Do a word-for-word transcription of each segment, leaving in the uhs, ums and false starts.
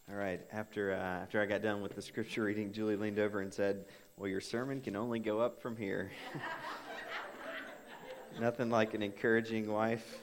All right. After uh, after I got done with the scripture reading, Julie leaned over and said, "Well, your sermon can only go up from here." Nothing like an encouraging wife.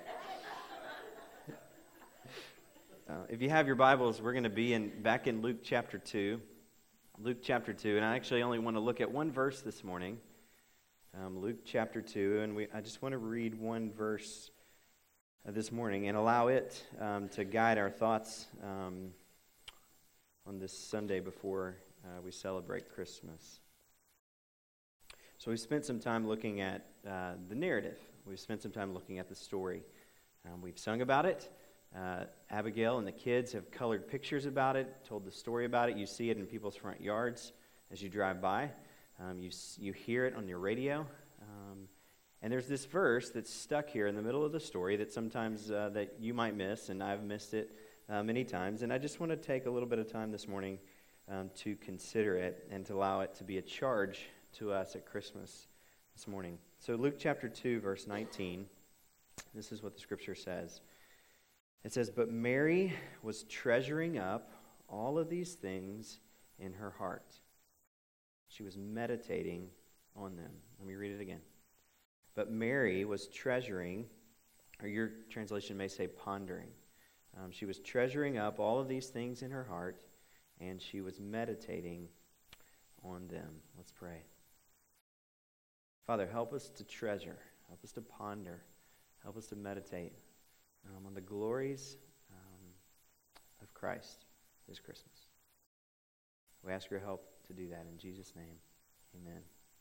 Uh, if you have your Bibles, we're going to be in back in Luke chapter two. Luke chapter two, and I actually only want to look at one verse this morning. Um, Luke chapter two, and we I just want to read one verse uh, this morning and allow it um, to guide our thoughts um, on this Sunday before uh, we celebrate Christmas. So we spent some time looking at uh, the narrative. We've spent some time looking at the story. Um, we've sung about it. Uh, Abigail and the kids have colored pictures about it, told the story about it. You see it in people's front yards as you drive by. Um, you you hear it on your radio. Um, and there's this verse that's stuck here in the middle of the story that sometimes uh, that you might miss, and I've missed it uh, many times. And I just want to take a little bit of time this morning um, to consider it and to allow it to be a charge to us at Christmas this morning. So Luke chapter two, verse nineteen, this is what the scripture says. It says, "But Mary was treasuring up all of these things in her heart. She was meditating on them." Let me read it again. "But Mary was treasuring," or your translation may say pondering. Um, she was treasuring up all of these things in her heart, and she was meditating on them. Let's pray. Father, help us to treasure, help us to ponder, help us to meditate um, on the glories um, of Christ this Christmas. We ask your help to do that in Jesus' name. Amen.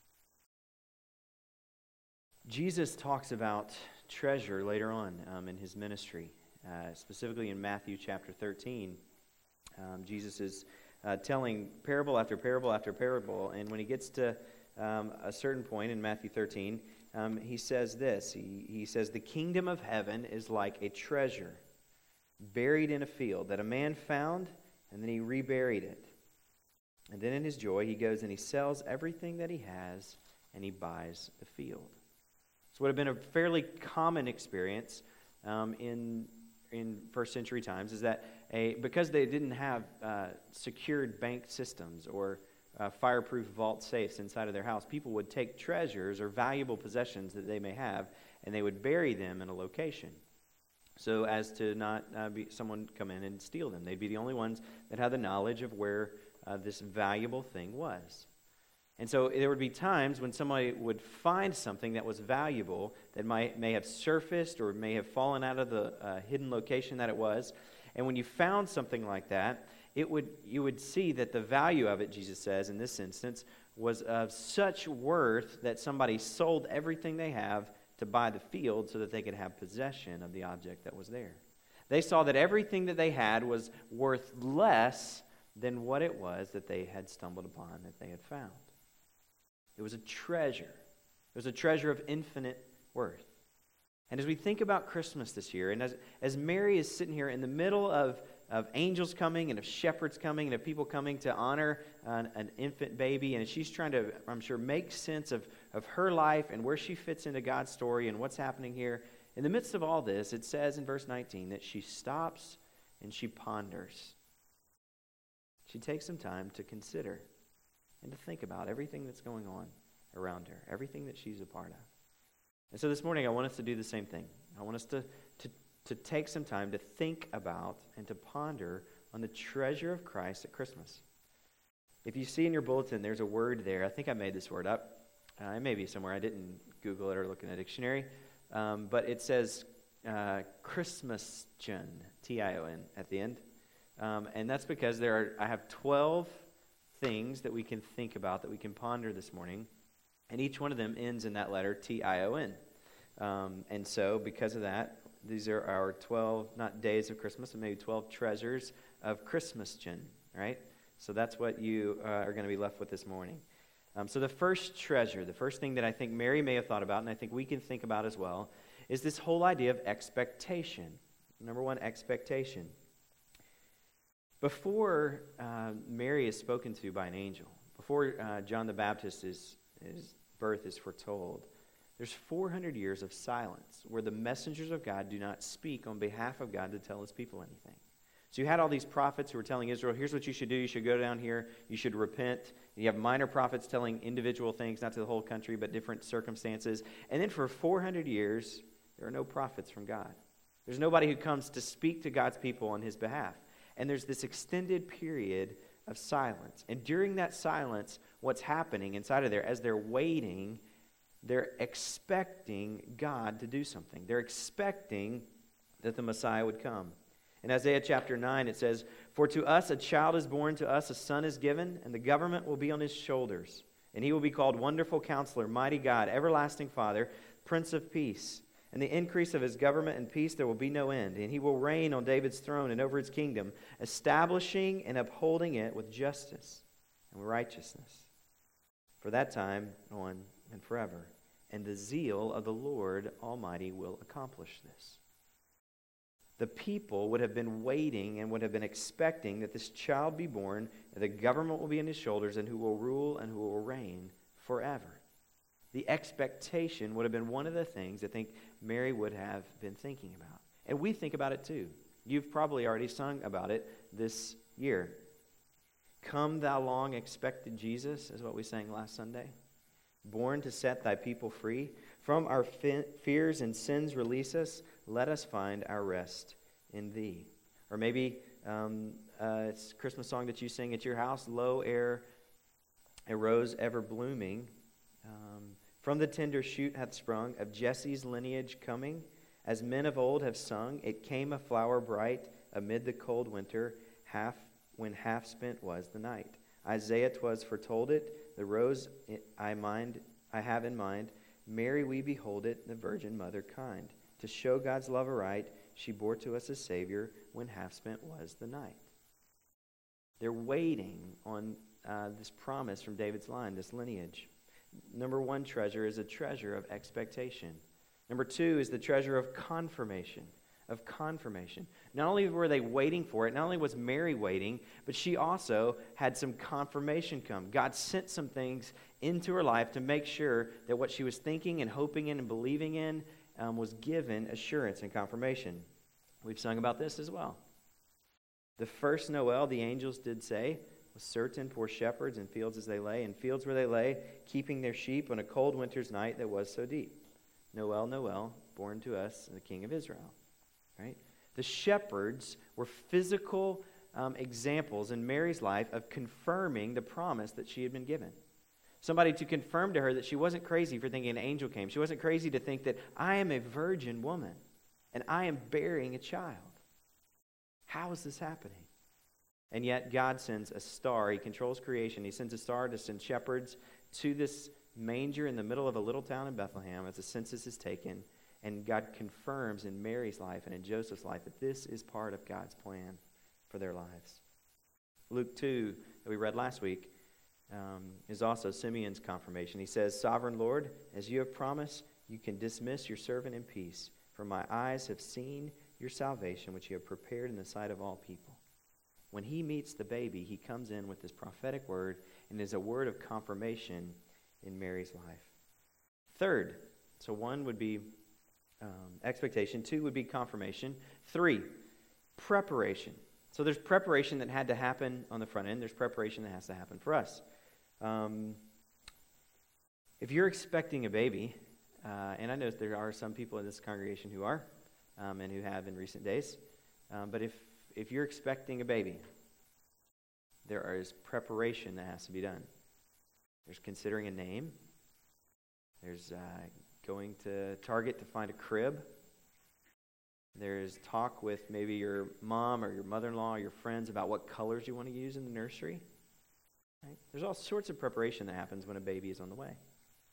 Jesus talks about treasure later on um, in his ministry, uh, specifically in Matthew chapter thirteen. Um, Jesus is uh, telling parable after parable after parable, and when he gets to um, a certain point in Matthew thirteen, um, he says this. He, he says, "The kingdom of heaven is like a treasure buried in a field that a man found, and then he reburied it. And then in his joy, he goes and he sells everything that he has, and he buys the field." So it would have been a fairly common experience um, in in first century times, is that a because they didn't have uh, secured bank systems or uh, fireproof vault safes inside of their house, people would take treasures or valuable possessions that they may have, and they would bury them in a location, so as to not uh, be someone come in and steal them. They'd be the only ones that had the knowledge of where uh, this valuable thing was. And so there would be times when somebody would find something that was valuable that might may have surfaced or may have fallen out of the uh, hidden location that it was. And when you found something like that, it would you would see that the value of it, Jesus says in this instance, was of such worth that somebody sold everything they have to buy the field so that they could have possession of the object that was there. They saw that everything that they had was worth less than what it was that they had stumbled upon, that they had found. It was a treasure. It was a treasure of infinite worth. And as we think about Christmas this year, and as, as Mary is sitting here in the middle of, of angels coming and of shepherds coming and of people coming to honor an, an infant baby, and as she's trying to, I'm sure, make sense of, of her life and where she fits into God's story and what's happening here, in the midst of all this, it says in verse nineteen that she stops and she ponders. She takes some time to consider and to think about everything that's going on around her, everything that she's a part of. And so this morning I want us to do the same thing. I want us to, to, to take some time to think about and to ponder on the treasure of Christ at Christmas. If you see in your bulletin, there's a word there. I think I made this word up. Uh, it may be somewhere. I didn't Google it or look in a dictionary. Um, but it says uh, Christmastion, T I O N, at the end. Um, and that's because there are. I have twelve things that we can think about, that we can ponder this morning, and each one of them ends in that letter T I O N. Um, and so because of that, these are our twelve, not days of Christmas, but maybe twelve treasures of Christmastion, right? So that's what you uh, are going to be left with this morning. Um, so the first treasure, the first thing that I think Mary may have thought about, and I think we can think about as well, is this whole idea of expectation. Number one, expectation. Before uh, Mary is spoken to by an angel, before uh, John the Baptist is, his birth is foretold, there's four hundred years of silence where the messengers of God do not speak on behalf of God to tell his people anything. So you had all these prophets who were telling Israel, here's what you should do. You should go down here. You should repent. You have minor prophets telling individual things, not to the whole country, but different circumstances. And then for four hundred years, there are no prophets from God. There's nobody who comes to speak to God's people on his behalf. And there's this extended period of silence. And during that silence, what's happening inside of there, as they're waiting, they're expecting God to do something. They're expecting that the Messiah would come. In Isaiah chapter nine, it says, "For to us a child is born, to us a son is given, and the government will be on his shoulders. And he will be called Wonderful Counselor, Mighty God, Everlasting Father, Prince of Peace. And the increase of his government and peace there will be no end. And he will reign on David's throne and over his kingdom, establishing and upholding it with justice and righteousness. For that time on and forever. And the zeal of the Lord Almighty will accomplish this." The people would have been waiting and would have been expecting that this child be born, that the government will be on his shoulders, and who will rule and who will reign forever. The expectation would have been one of the things I think Mary would have been thinking about. And we think about it too. You've probably already sung about it this year. "Come thou long expected Jesus," is what we sang last Sunday. "Born to set thy people free. From our fe- fears and sins release us. Let us find our rest in thee." Or maybe um, uh, it's a Christmas song that you sing at your house. "Lo, ere a rose ever blooming, um, from the tender shoot hath sprung, of Jesse's lineage coming. As men of old have sung, it came a flower bright amid the cold winter, half when half spent was the night. Isaiah 'twas foretold it, the rose I mind I have in mind. Mary we behold it, the Virgin Mother kind. To show God's love aright, she bore to us a Savior when half spent was the night." They're waiting on uh, this promise from David's line, this lineage. Number one treasure is a treasure of expectation. Number two is the treasure of confirmation. Of confirmation. Not only were they waiting for it, not only was Mary waiting, but she also had some confirmation come. God sent some things into her life to make sure that what she was thinking and hoping in and believing in um, was given assurance and confirmation. We've sung about this as well. The first Noel, the angels did say, was certain poor shepherds in fields as they lay, in fields where they lay, keeping their sheep on a cold winter's night that was so deep. Noel, Noel, born to us the King of Israel. Right? The shepherds were physical um, examples in Mary's life of confirming the promise that she had been given. Somebody to confirm to her that she wasn't crazy for thinking an angel came. She wasn't crazy to think that I am a virgin woman and I am bearing a child. How is this happening? And yet God sends a star. He controls creation. He sends a star to send shepherds to this manger in the middle of a little town in Bethlehem as the census is taken. And God confirms in Mary's life and in Joseph's life that this is part of God's plan for their lives. Luke two, that we read last week, um, is also Simeon's confirmation. He says, "Sovereign Lord, as you have promised, you can dismiss your servant in peace. For my eyes have seen your salvation, which you have prepared in the sight of all people." When he meets the baby, he comes in with this prophetic word and is a word of confirmation in Mary's life. Third, so one would be um, expectation. Two would be confirmation. Three, preparation. So there's preparation that had to happen on the front end. There's preparation that has to happen for us. Um, if you're expecting a baby, uh, and I know there are some people in this congregation who are, um, and who have in recent days, um, but if if you're expecting a baby, there is preparation that has to be done. There's considering a name. There's uh, going to Target to find a crib. There's talk with maybe your mom or your mother-in-law or your friends about what colors you want to use in the nursery. Right? There's all sorts of preparation that happens when a baby is on the way.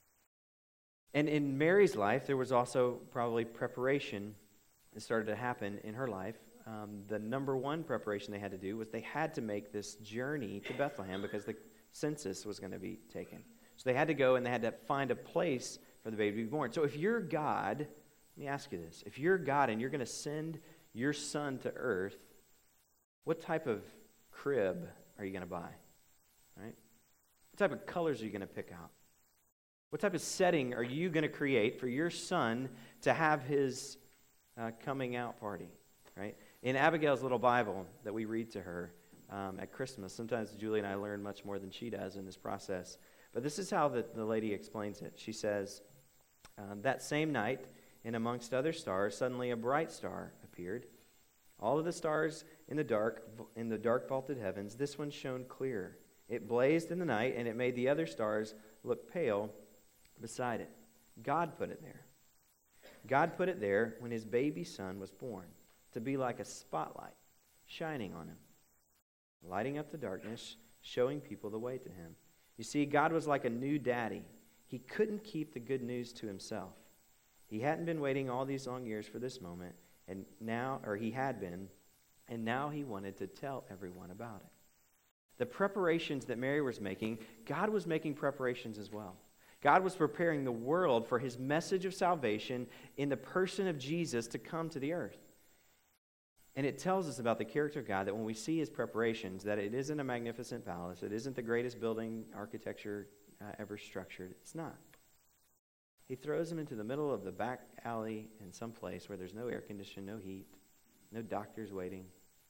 And in Mary's life, there was also probably preparation that started to happen in her life. Um, the number one preparation they had to do was they had to make this journey to Bethlehem because the census was going to be taken. So they had to go and they had to find a place for the baby to be born. So if you're God, let me ask you this. If you're God and you're going to send your son to earth, what type of crib are you going to buy? Right? What type of colors are you going to pick out? What type of setting are you going to create for your son to have his uh, coming out party? Right? In Abigail's little Bible that we read to her um, at Christmas, sometimes Julie and I learn much more than she does in this process. But this is how the, the lady explains it. She says, um, that same night, and amongst other stars, suddenly a bright star appeared. All of the stars in the dark, in the dark vaulted heavens, this one shone clear. It blazed in the night, and it made the other stars look pale beside it. God put it there. God put it there when his baby son was born, to be like a spotlight shining on him, lighting up the darkness, showing people the way to him. You see, God was like a new daddy. He couldn't keep the good news to himself. He hadn't been waiting all these long years for this moment, and now, or he had been, and now he wanted to tell everyone about it. The preparations that Mary was making, God was making preparations as well. God was preparing the world for his message of salvation in the person of Jesus to come to the earth. And it tells us about the character of God that when we see his preparations, that it isn't a magnificent palace, it isn't the greatest building architecture uh, ever structured. It's not. He throws them into the middle of the back alley in some place where there's no air conditioning, no heat, no doctors waiting.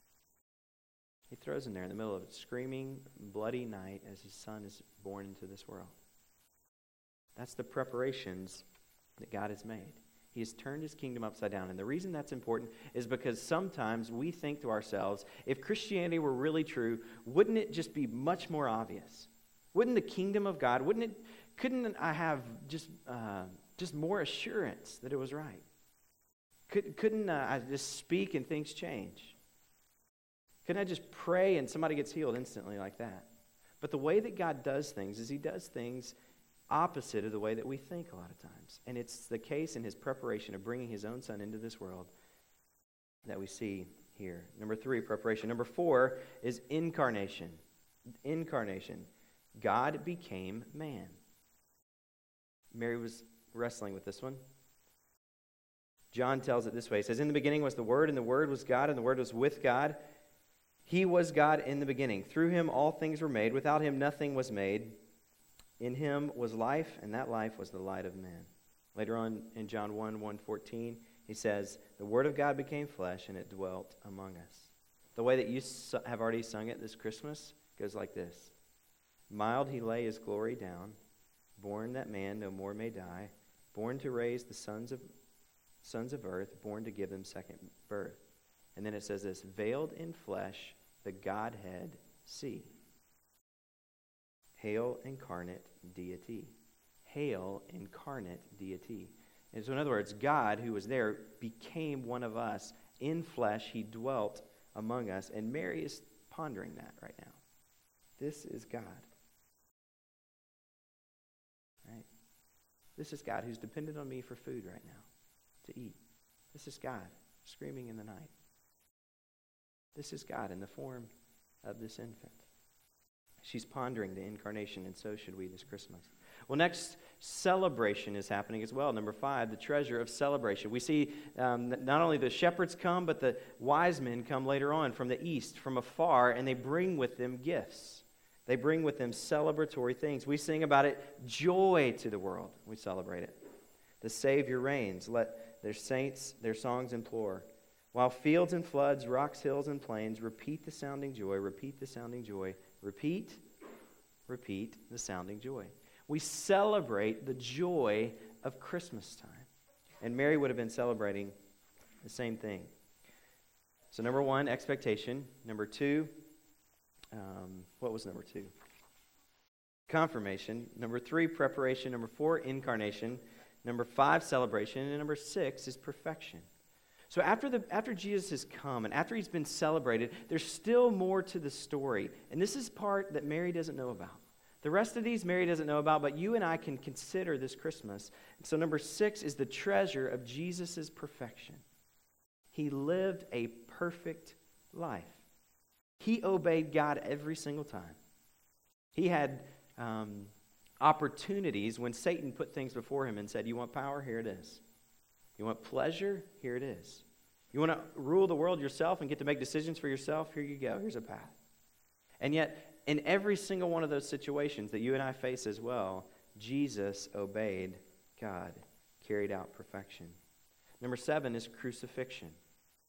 He throws him there in the middle of a screaming, bloody night as his son is born into this world. That's the preparations that God has made. He has turned his kingdom upside down. And the reason that's important is because sometimes we think to ourselves, if Christianity were really true, wouldn't it just be much more obvious? Wouldn't the kingdom of God, wouldn't it, couldn't I have just uh, just more assurance that it was right? Could, couldn't uh, I just speak and things change? Couldn't I just pray and somebody gets healed instantly like that? But the way that God does things is he does things opposite of the way that we think a lot of times. And it's the case in his preparation of bringing his own son into this world that we see here. Number three, preparation. Number four is incarnation. Incarnation. God became man. Mary was wrestling with this one. John tells it this way. He says, in the beginning was the Word, and the Word was God, and the Word was with God. He was God in the beginning. Through him all things were made. Without him nothing was made. In him was life, and that life was the light of men. Later on in John one, one fourteen, he says, the Word of God became flesh, and it dwelt among us. The way that you have already sung it this Christmas goes like this. Mild he lay his glory down, born that man no more may die, born to raise the sons of sons of earth, born to give them second birth. And then it says this, veiled in flesh, the Godhead see. Hail incarnate deity. Hail incarnate deity. And so in other words, God, who was there, became one of us. In flesh, he dwelt among us. And Mary is pondering that right now. This is God. Right? This is God who's dependent on me for food right now, to eat. This is God screaming in the night. This is God in the form of this infant. She's pondering the incarnation, and so should we this Christmas. Well, next, celebration is happening as well. Number five, the treasure of celebration. We see um, not only the shepherds come, but the wise men come later on from the east, from afar, and they bring with them gifts. They bring with them celebratory things. We sing about it, joy to the world. We celebrate it. The Savior reigns. Let their saints their songs implore. While fields and floods, rocks, hills, and plains repeat the sounding joy, repeat the sounding joy, repeat, repeat the sounding joy. We celebrate the joy of Christmas time. And Mary would have been celebrating the same thing. So number one, expectation. Number two, um, what was number two? Confirmation. Number three, preparation. Number four, incarnation. Number five, celebration. And number six is perfection. So after the after Jesus has come and after he's been celebrated, there's still more to the story. And this is part that Mary doesn't know about. The rest of these Mary doesn't know about, but you and I can consider this Christmas. So number six is the treasure of Jesus' perfection. He lived a perfect life. He obeyed God every single time. He had um, opportunities when Satan put things before him and said, you want power? Here it is. You want pleasure? Here it is. You want to rule the world yourself and get to make decisions for yourself? Here you go. Here's a path. And yet, in every single one of those situations that you and I face as well, Jesus obeyed God, carried out perfection. Number seven is crucifixion.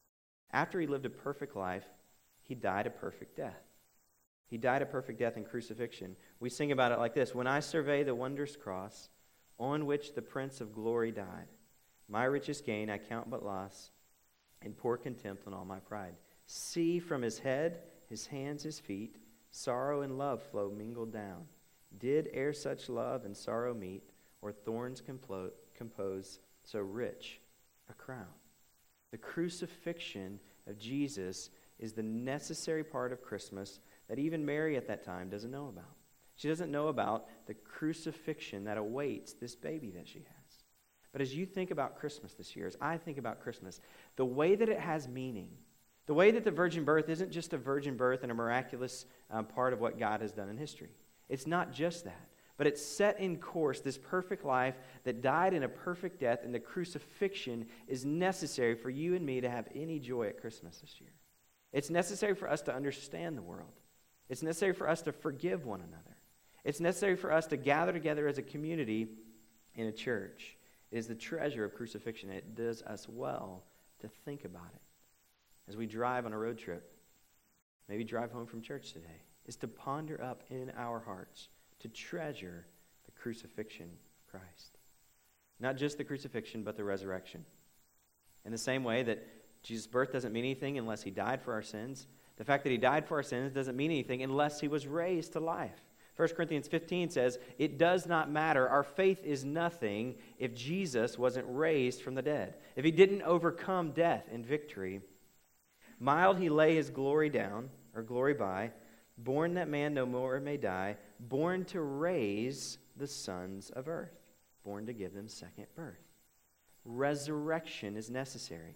After he lived a perfect life, he died a perfect death. He died a perfect death in crucifixion. We sing about it like this: when I survey the wondrous cross on which the Prince of Glory died, my richest gain I count but loss, and pour contempt on all my pride. See from his head, his hands, his feet, sorrow and love flow mingled down. Did e'er such love and sorrow meet, or thorns complo- compose so rich a crown? The crucifixion of Jesus is the necessary part of Christmas that even Mary at that time doesn't know about. She doesn't know about the crucifixion that awaits this baby that she has. But as you think about Christmas this year, as I think about Christmas, the way that it has meaning, the way that the virgin birth isn't just a virgin birth and a miraculous um, part of what God has done in history. It's not just that, but it's set in course this perfect life that died in a perfect death, and the crucifixion is necessary for you and me to have any joy at Christmas this year. It's necessary for us to understand the world. It's necessary for us to forgive one another. It's necessary for us to gather together as a community in a church. It is the treasure of crucifixion. It does us well to think about it. As we drive on a road trip, maybe drive home from church today, is to ponder up in our hearts, to treasure the crucifixion of Christ. Not just the crucifixion, but the resurrection. In the same way that Jesus' birth doesn't mean anything unless he died for our sins, the fact that he died for our sins doesn't mean anything unless he was raised to life. First Corinthians fifteen says, it does not matter, our faith is nothing if Jesus wasn't raised from the dead. If he didn't overcome death in victory, mild he lay his glory down, or glory by, born that man no more may die, born to raise the sons of earth, born to give them second birth. Resurrection is necessary.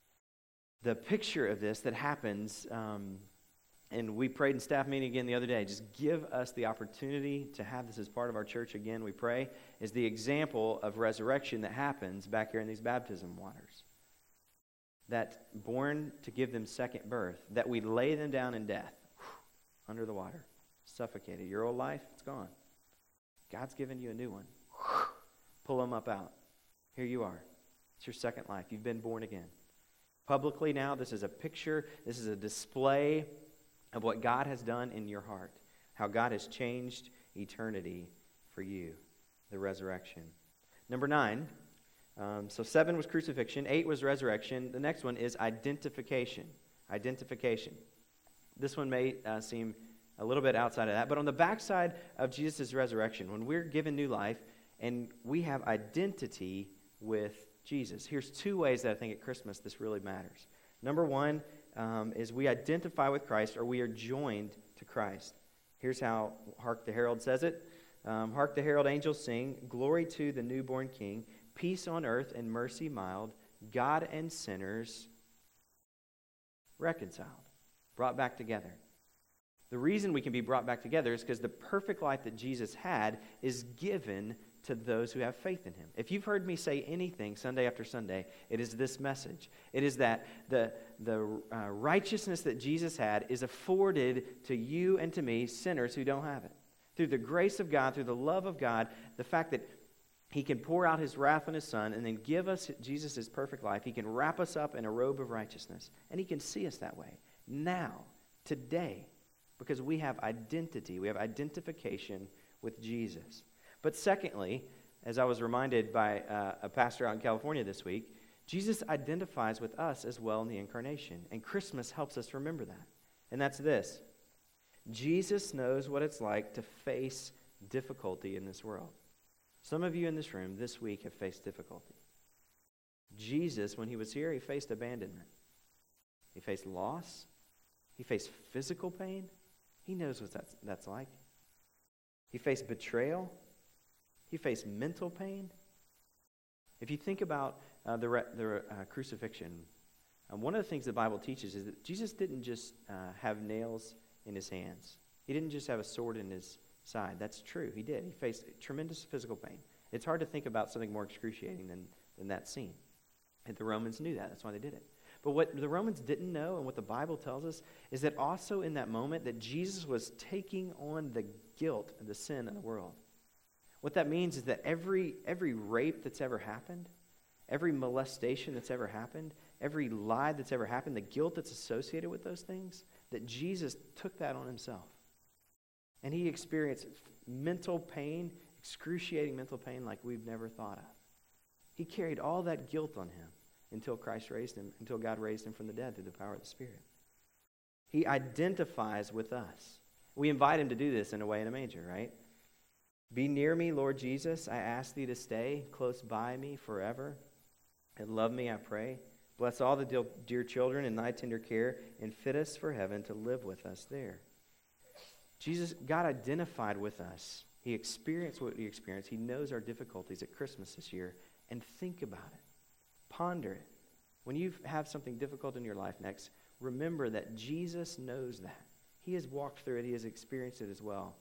The picture of this that happens, um, and we prayed in staff meeting again the other day, just give us the opportunity to have this as part of our church again, we pray, is the example of resurrection that happens back here in these baptism waters. That born to give them second birth, that we lay them down in death, under the water, suffocated. Your old life, it's gone. God's given you a new one. Pull them up out. Here you are. It's your second life. You've been born again. Publicly now, this is a picture, this is a display of what God has done in your heart, how God has changed eternity for you, the resurrection. Number nine, um, so seven was crucifixion, eight was resurrection. The next one is identification. Identification. This one may uh, seem a little bit outside of that, but on the backside of Jesus' resurrection, when we're given new life and we have identity with Jesus, here's two ways that I think at Christmas this really matters. Number one um, is we identify with Christ, or we are joined to Christ. Here's how Hark the Herald says it. Um, Hark the herald angels sing, glory to the newborn King, peace on earth and mercy mild, God and sinners reconciled, brought back together. The reason we can be brought back together is because the perfect life that Jesus had is given to those who have faith in him. If you've heard me say anything Sunday after Sunday, it is this message. It is that the, the uh, righteousness that Jesus had is afforded to you and to me, sinners who don't have it. Through the grace of God, through the love of God, the fact that he can pour out his wrath on his Son and then give us Jesus' perfect life. He can wrap us up in a robe of righteousness, and he can see us that way. Now, today, because we have identity, we have identification with Jesus. But secondly, as I was reminded by uh, a pastor out in California this week, Jesus identifies with us as well in the incarnation. And Christmas helps us remember that. And that's this. Jesus knows what it's like to face difficulty in this world. Some of you in this room this week have faced difficulty. Jesus, when he was here, he faced abandonment. He faced loss. He faced physical pain. He knows what that's, that's like. He faced betrayal. He faced mental pain. If you think about uh, the, re- the uh, crucifixion, um, one of the things the Bible teaches is that Jesus didn't just uh, have nails in his hands. He didn't just have a sword in his side. That's true. He did. He faced tremendous physical pain. It's hard to think about something more excruciating than, than that scene. And the Romans knew that. That's why they did it. But what the Romans didn't know, and what the Bible tells us, is that also in that moment that Jesus was taking on the guilt and the sin of the world. What that means is that every every rape that's ever happened, every molestation that's ever happened, every lie that's ever happened, the guilt that's associated with those things, that Jesus took that on himself. And he experienced mental pain, excruciating mental pain like we've never thought of. He carried all that guilt on him until Christ raised him, until God raised him from the dead through the power of the Spirit. He identifies with us. We invite him to do this in a way in a manger, right? Be near me, Lord Jesus. I ask thee to stay close by me forever. And love me, I pray. Bless all the dear children in thy tender care, and fit us for heaven to live with us there. Jesus, God identified with us. He experienced what we experienced. He knows our difficulties at Christmas this year. And think about it. Ponder it. When you have something difficult in your life next, remember that Jesus knows that. He has walked through it. He has experienced it as well.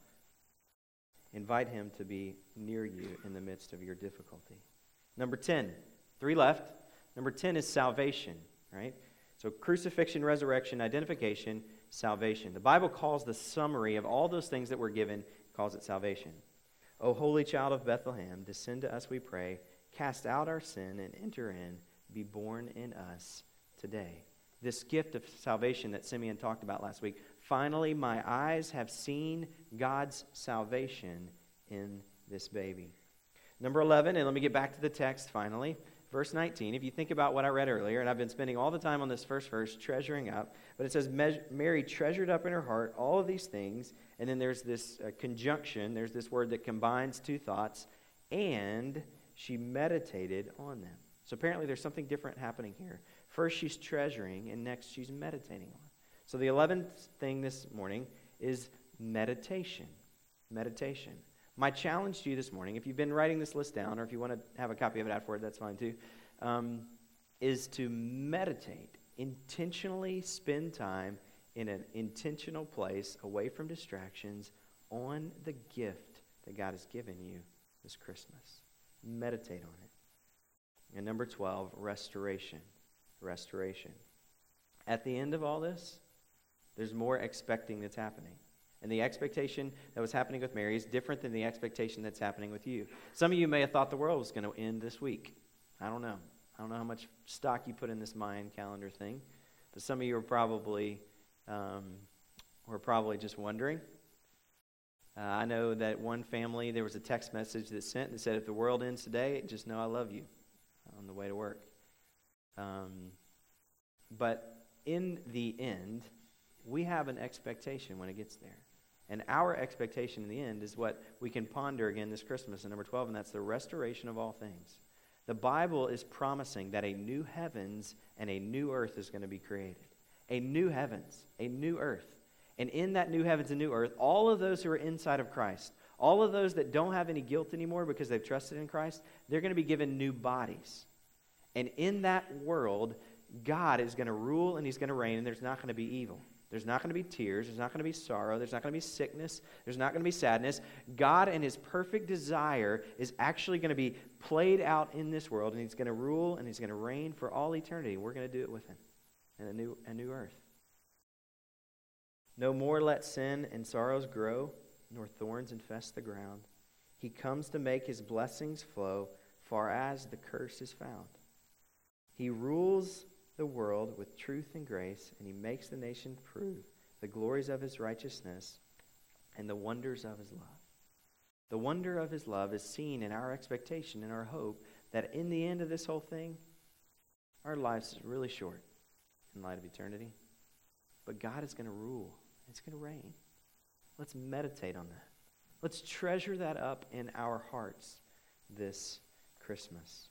Invite him to be near you in the midst of your difficulty. Number ten. Three left. Number ten is salvation, right? So crucifixion, resurrection, identification, salvation. The Bible calls the summary of all those things that were given, calls it salvation. O holy child of Bethlehem, descend to us, we pray. Cast out our sin and enter in. Be born in us today. This gift of salvation that Simeon talked about last week. Finally, my eyes have seen God's salvation in this baby. Number eleven, and let me get back to the text finally. Verse nineteen, if you think about what I read earlier, and I've been spending all the time on this first verse, treasuring up, but it says, Mary treasured up in her heart all of these things, and then there's this uh, conjunction, there's this word that combines two thoughts, and she meditated on them. So apparently there's something different happening here. First she's treasuring, and next she's meditating on. So the eleventh thing this morning is meditation. Meditation. My challenge to you this morning, if you've been writing this list down, or if you want to have a copy of it afterward, that's fine too, um, is to meditate. Intentionally spend time in an intentional place, away from distractions, on the gift that God has given you this Christmas. Meditate on it. And number twelve, restoration. Restoration. At the end of all this, there's more expecting that's happening. And the expectation that was happening with Mary is different than the expectation that's happening with you. Some of you may have thought the world was going to end this week. I don't know. I don't know how much stock you put in this Mayan calendar thing. But some of you are probably, um, were probably just wondering. Uh, I know that one family, there was a text message that sent that said, if the world ends today, just know I love you on the way to work. Um, but in the end, we have an expectation when it gets there. And our expectation in the end is what we can ponder again this Christmas in number twelve, and that's the restoration of all things. The Bible is promising that a new heavens and a new earth is going to be created. A new heavens, a new earth. And in that new heavens and new earth, all of those who are inside of Christ, all of those that don't have any guilt anymore because they've trusted in Christ, they're going to be given new bodies. And in that world, God is going to rule and he's going to reign, and there's not going to be evil. There's not going to be tears. There's not going to be sorrow. There's not going to be sickness. There's not going to be sadness. God and his perfect desire is actually going to be played out in this world, and he's going to rule and he's going to reign for all eternity. We're going to do it with him in a new, a new earth. No more let sin and sorrows grow, nor thorns infest the ground. He comes to make his blessings flow, far as the curse is found. He rules the world with truth and grace, and he makes the nation prove the glories of his righteousness and the wonders of his love. The wonder of his love is seen in our expectation and our hope that in the end of this whole thing, our lives is really short in light of eternity. But God is going to rule. It's going to reign. Let's meditate on that. Let's treasure that up in our hearts this Christmas.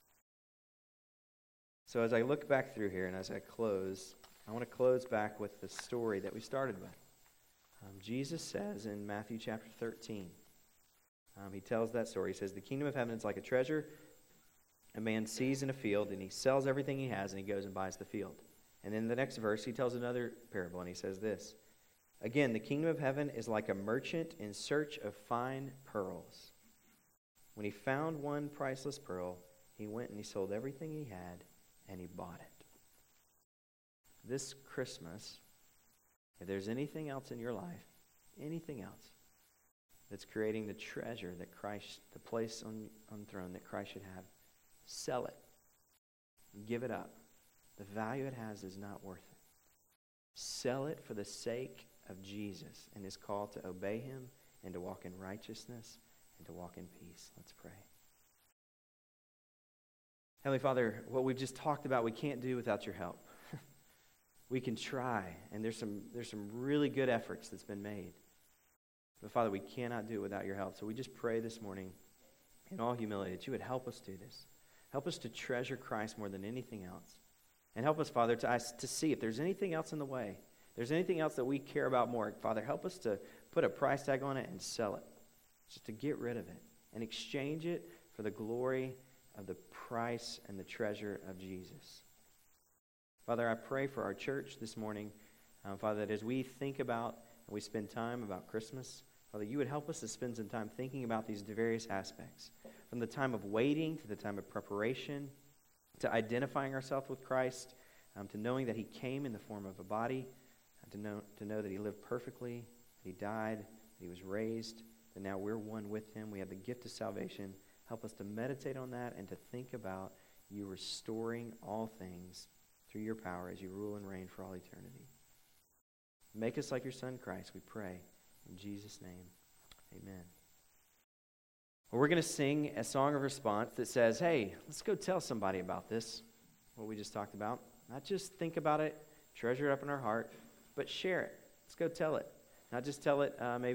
So as I look back through here and as I close, I want to close back with the story that we started with. Um, Jesus says in Matthew chapter thirteen, um, he tells that story. He says, the kingdom of heaven is like a treasure a man sees in a field, and he sells everything he has, and he goes and buys the field. And in the next verse, he tells another parable, and he says this. Again, the kingdom of heaven is like a merchant in search of fine pearls. When he found one priceless pearl, he went and he sold everything he had, and he bought it. This Christmas, if there's anything else in your life, anything else that's creating the treasure that Christ, the place on, on the throne that Christ should have, sell it. Give it up. the value it has is not worth it. Sell it for the sake of Jesus and his call to obey him and to walk in righteousness and to walk in peace. Let's pray. Heavenly Father, what we've just talked about, we can't do without your help. We can try, and there's some there's some really good efforts that's been made. But Father, we cannot do it without your help. So we just pray this morning in all humility that you would help us do this. Help us to treasure Christ more than anything else. And help us, Father, to, to see if there's anything else in the way. If there's anything else that we care about more. Father, help us to put a price tag on it and sell it. Just to get rid of it and exchange it for the glory of the price and the treasure of Jesus. Father, I pray for our church this morning, um, Father, that as we think about and we spend time about Christmas, Father, you would help us to spend some time thinking about these various aspects. From the time of waiting to the time of preparation, to identifying ourselves with Christ, um, to knowing that he came in the form of a body, and to know, to know that he lived perfectly, that he died, that he was raised, that now we're one with him. We have the gift of salvation. Help us to meditate on that and to think about you restoring all things through your power as you rule and reign for all eternity. Make us like your Son, Christ, we pray. In Jesus' name, amen. Well, we're going to sing a song of response that says, hey, let's go tell somebody about this, what we just talked about. Not just think about it, treasure it up in our heart, but share it. Let's go tell it. Not just tell it uh, maybe